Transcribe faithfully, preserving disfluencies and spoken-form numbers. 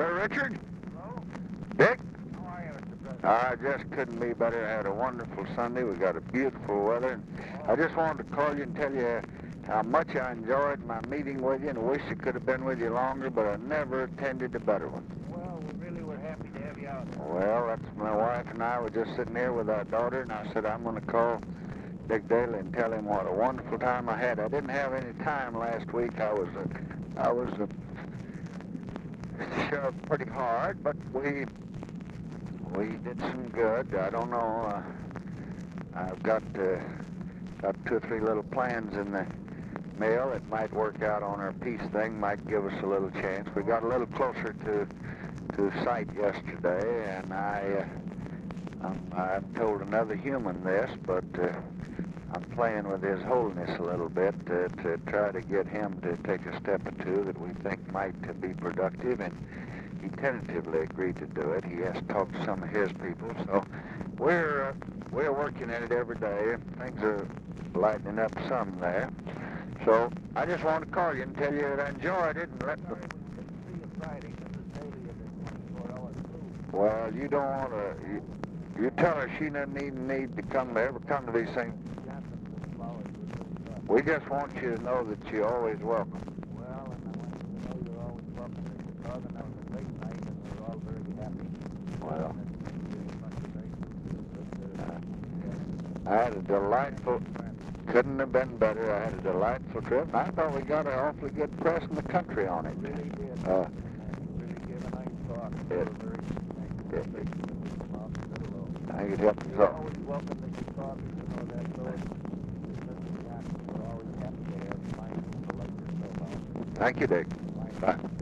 Sir Richard? Hello? Dick? How are you, Mister President? I just couldn't be better. I had a wonderful Sunday. We got a beautiful weather. And I just wanted to call you and tell you how much I enjoyed my meeting with you and wish I could have been with you longer, but I never attended a better one. Well, we really were happy to have you out. Well, that's my wife and I were just sitting here with our daughter, and I said, I'm going to call Dick Daly and tell him what a wonderful time I had. I didn't have any time last week. I was, uh, I was uh, sure pretty hard, but we we did some good. I don't know. Uh, I've got uh, got two or three little plans in the mail that might work out on our peace thing. Might give us a little chance. We got a little closer to to sight yesterday, and I uh, um, I've told another human this, but uh, I'm playing with His Holiness a little bit uh, to try to get him to take a step or two that we think might uh, be productive, and he tentatively agreed to do it. He has talked to some of his people, so we're uh, we're working at it every day, and things are lightening up some there. So I just wanted to call you and tell you that I enjoyed it and let the... Sorry we couldn't see you Friday because this daily is a twenty-four hour crew. Well, you don't want to... You, you tell her she doesn't even need to come to ever come to these things. Got some good flowers with this stuff. We just want you to know that you're always welcome. Well, and I want you to know you're always welcome to Chicago. That was a great night, and we're all very happy. Well, And it's really much very good. uh, I had a delightful... Couldn't have been better. I had a delightful trip, and I thought we got an awfully good press in the country on it. We really did. Uh, and you really gave a nice talk. Yeah. We were very thankful Yeah. that we could come out and said hello. I could help us You're all. always welcome to Chicago, you know that, so Mister Jackson, we're always happy to have fine people like yourself out. Thank you, Dick. Fine Bye. people.